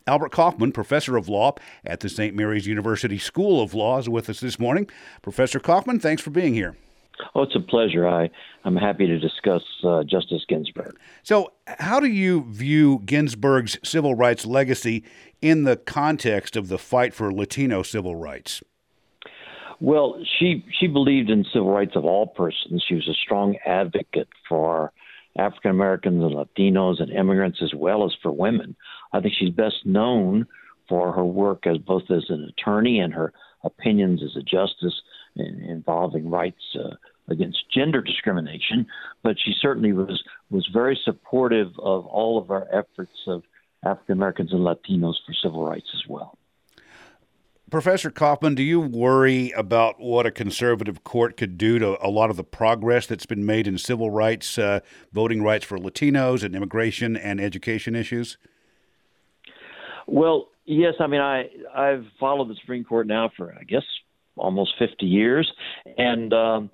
Albert Kaufman, professor of law at the St. Mary's University School of Law, is with us this morning. Professor Kaufman, thanks for being here. Oh, it's a pleasure. I'm happy to discuss Justice Ginsburg. So, how do you view Ginsburg's civil rights legacy in the context of the fight for Latino civil rights? Well, she believed in civil rights of all persons. She was a strong advocate for African Americans and Latinos and immigrants, as well as for women. I think she's best known for her work as both as an attorney and her opinions as a justice involving rights against gender discrimination. But she certainly was very supportive of all of our efforts of African Americans and Latinos for civil rights as well. Professor Kaufman, do you worry about what a conservative court could do to a lot of the progress that's been made in civil rights, voting rights for Latinos, and immigration and education issues? Well, yes. I mean, I've followed the Supreme Court now for, I guess, almost 50 years. And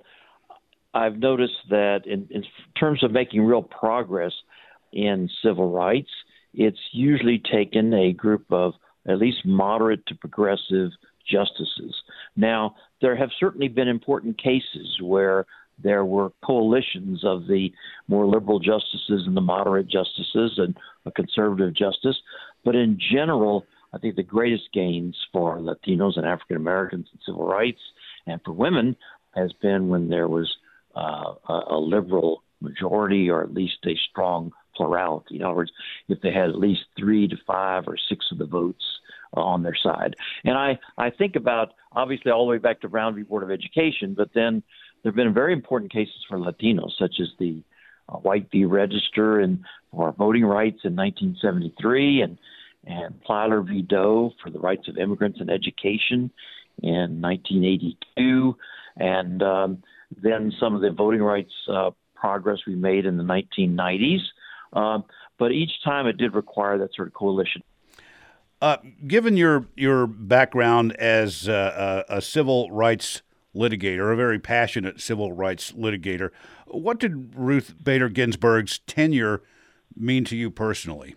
I've noticed that in terms of making real progress in civil rights, it's usually taken a group of at least moderate to progressive justices. Now, there have certainly been important cases where there were coalitions of the more liberal justices and the moderate justices and a conservative justice. But in general, I think the greatest gains for Latinos and African Americans in civil rights and for women has been when there was a liberal majority or at least a strong plurality. In other words, if they had at least 3 to 5 or 6 of the votes on their side. And I think about, obviously, all the way back to Brown v. Board of Education, but then there have been very important cases for Latinos, such as the White v. Register and for voting rights in 1973, and Plyler v. Doe for the rights of immigrants and education in 1982, and then some of the voting rights progress we made in the 1990s. But each time it did require that sort of coalition. Given your background as a civil rights litigator, a very passionate civil rights litigator, what did Ruth Bader Ginsburg's tenure mean to you personally?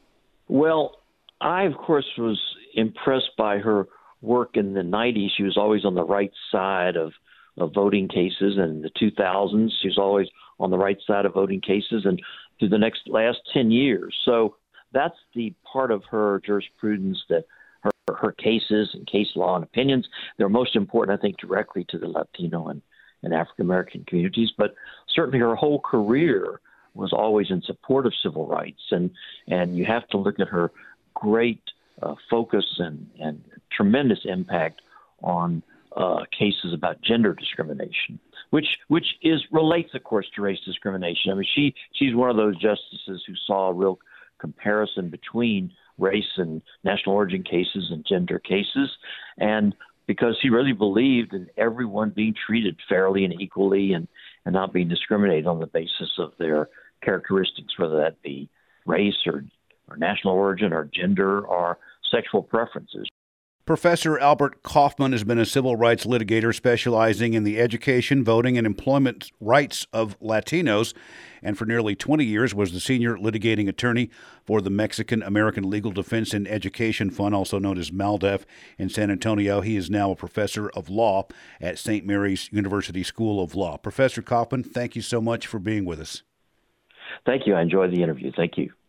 Well, I, of course, was impressed by her work in the 90s. She was always on the right side of voting cases, and in the 2000s, she was always on the right side of voting cases, and through the last 10 years. So that's the part of her jurisprudence that her cases and case law and opinions, they're most important, I think, directly to the Latino and African American communities. But certainly her whole career was always in support of civil rights. And you have to look at her great focus and tremendous impact on cases about gender discrimination, which relates, of course, to race discrimination. I mean, she's one of those justices who saw a real comparison between race and national origin cases and gender cases, and because he really believed in everyone being treated fairly and equally and not being discriminated on the basis of their characteristics, whether that be race or national origin or gender or sexual preferences. Professor Albert Kaufman has been a civil rights litigator specializing in the education, voting, and employment rights of Latinos, and for nearly 20 years was the senior litigating attorney for the Mexican American Legal Defense and Education Fund, also known as MALDEF, in San Antonio. He is now a professor of law at St. Mary's University School of Law. Professor Kaufman, thank you so much for being with us. Thank you. I enjoyed the interview. Thank you.